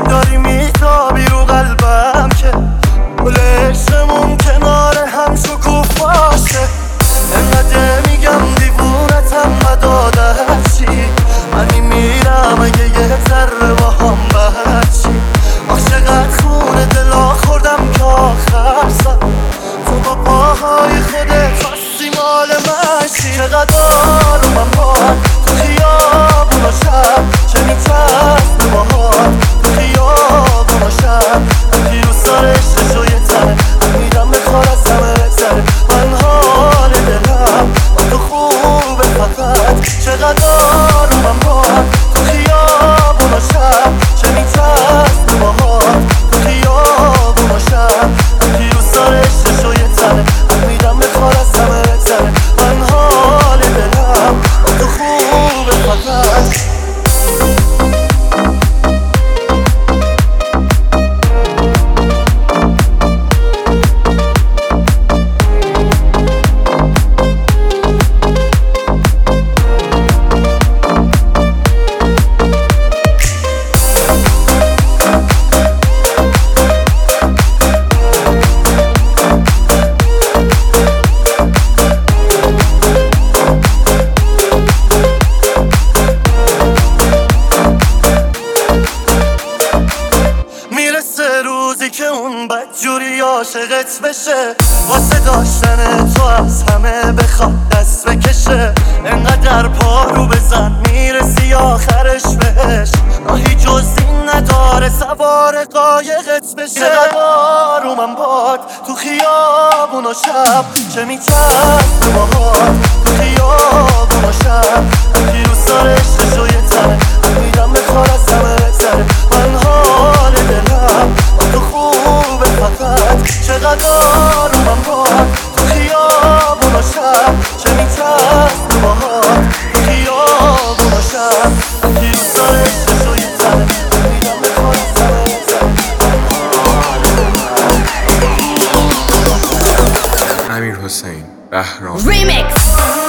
داری میتابی رو قلبم که گل عشقمون کنار هم شکوفاشه. انقدر میگم دیوونتم و دادت چی، من میمیرم اگه یه ذره با هم بچی. آخ چقدر خونه دلا خوردم که آخر سر تو با پاهای خودت خواستی مال من شی. چقدر آرومم باید تو خیابون و شب، چه میچست باهات تو خیابون و شب. من پیروز داره عشقش و یه تنه میدم بخوار از همه بگذره. من حال دلم با تو خوبه فقط. چقدر آرومم باید تو خیابون و شب، چه میچست باهات تو خیابون و شب. من پیروز داره عشقش و یه تنه میدم بخوار از همه بگذره. من حال دلم با تو خوبه فقط. روزی که اون بدجوری عاشقت بشه، واسه داشتن تو از همه بخواد دست بکشه. انقدر پارو بزن میرسی آخرش بهش، راهی جز این نداره سوار قایقت بشه. چقدر آرومم باد تو خیابون و شب، چه میچست باهات تو خیابون و شب. من پیروز داره عشقش و یه تنه میدم بخوار از همه بگذره. من حال دلم تو خوبه فقط. چقدر آرومم باید تو خیابون و شب، چه میچست باهات تو خیابون و شب. من پیروز داره عشقش و یه تنه میدم بخوار از همه بگذره. امیر حسین بهرام Remix